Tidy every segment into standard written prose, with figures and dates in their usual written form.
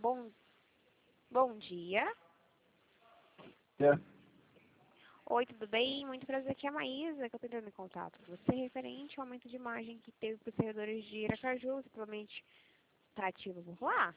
Bom dia. É. Oi, tudo bem? Muito prazer, aqui é a Maísa, que eu estou entrando em contato com você referente ao aumento de imagem que teve para os servidores de Aracaju, simplesmente está ativo por lá?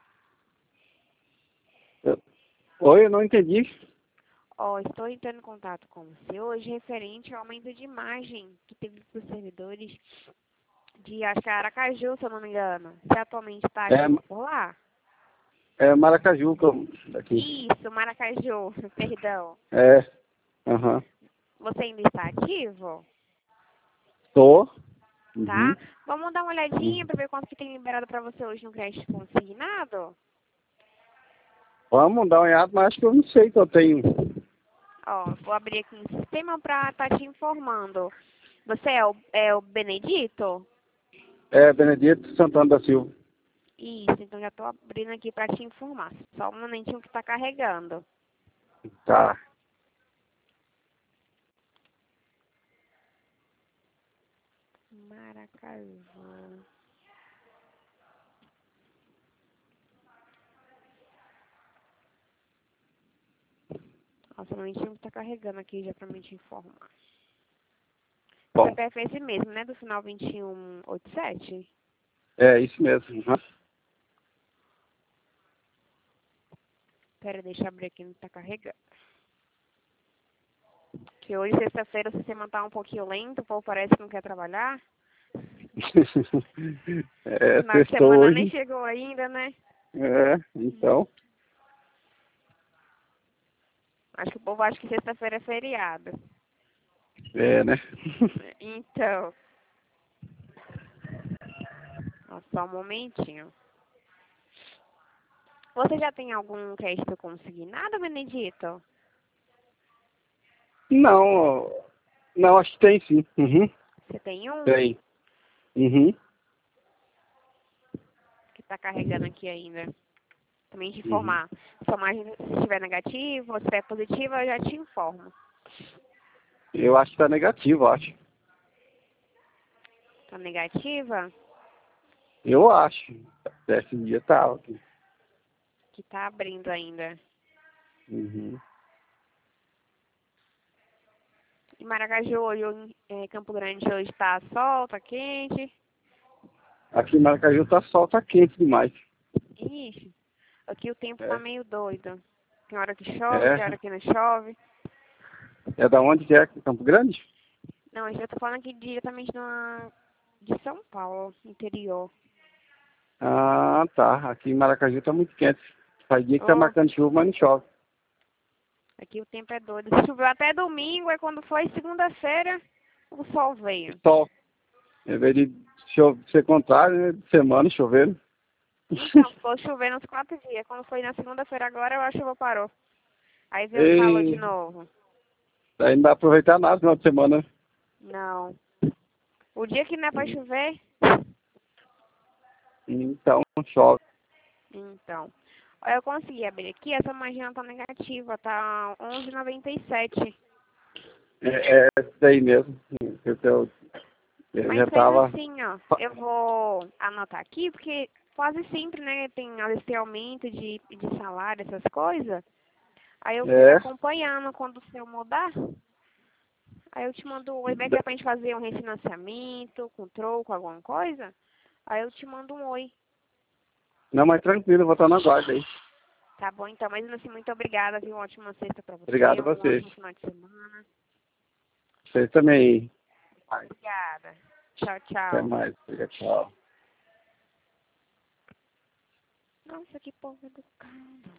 Oi, eu não entendi. Estou entrando em contato com você hoje referente ao aumento de imagem que teve para os servidores de, acho que é Aracaju, se eu não me engano. Você atualmente está ativo por lá? É Maracaju daqui. Isso, Maracaju, perdão. É, aham. Você ainda está ativo? Tô. Tá? Uhum. Vamos dar uma olhadinha para ver quanto que tem liberado para você hoje no crédito consignado? Vamos dar uma olhada, mas acho que eu não sei que eu tenho. Vou abrir aqui no sistema para estar te informando. Você é o Benedito? É Benedito Santana da Silva. Isso, então já estou abrindo aqui para te informar. Só um momentinho que está carregando. Tá. Maracaju. Nossa, um momentinho que está carregando aqui já para me te informar. O Bom, CPF é esse mesmo, né? Do final 2187? é isso mesmo. Uhum. Pera, deixa eu abrir aqui, não está carregando. Que hoje, sexta-feira, o sistema está um pouquinho lento, o povo parece que não quer trabalhar. Final de Sextou semana nem hoje. chegou ainda, né? É, então. Acho que o povo acha que sexta-feira é feriado. É, né? Então, só um momentinho. Você já tem algum crédito consignado, Benedito? Não, não, acho que tem sim. Uhum. Você tem um Tem. Uhum. que está carregando aqui ainda. Também te Uhum. informar. Se a margem se estiver negativa ou se estiver positiva, eu já te informo. Eu acho que tá negativo, acho. Tá negativa? Eu acho. Até esse dia tá aqui. Que tá abrindo ainda. Uhum. Em Maracaju hoje, Campo Grande hoje tá sol, tá quente. Aqui em Maracaju tá sol, tá quente demais. Ixi, aqui o tempo tá É. meio doido. Tem hora que chove, tem É. hora que não chove. É da onde que é? Campo Grande? Não, eu já tô falando aqui diretamente de São Paulo, interior. Ah, tá. Aqui em Maracaju tá muito quente. Faz dia que tá Oh, marcando chuva, mas não chove. aqui o tempo é doido. Se choveu até domingo, aí quando foi segunda-feira, o sol veio. Sol. Em vez de ser contrário, né? De semana chovendo. Então, ficou chovendo uns 4 dias. Quando foi na segunda-feira agora, a chuva parou. Aí veio o calor de E novo. aí não dá pra aproveitar nada no final de semana. Não. O dia que não é pra chover, Então chove. então. Olha, eu consegui abrir aqui, essa margem tá negativa, tá 11,97. É isso daí mesmo. Eu Mas já faz tava. assim, ó, eu vou anotar aqui, porque quase sempre, né, tem esse aumento de salário, essas coisas. Aí eu fico É. acompanhando quando o seu mudar. Aí eu te mando um oi, bem que é pra gente fazer um refinanciamento, com troco, alguma coisa. Aí eu te mando um oi. Não, mas tranquilo, eu vou estar na guarda aí. Tá bom, então, mas assim, muito obrigada, viu? Uma ótima sexta pra Obrigado você, a um vocês. ótimo final de semana. Vocês também. Obrigada. Tchau, Até tchau. mais. Tchau. Nossa, que povo educado.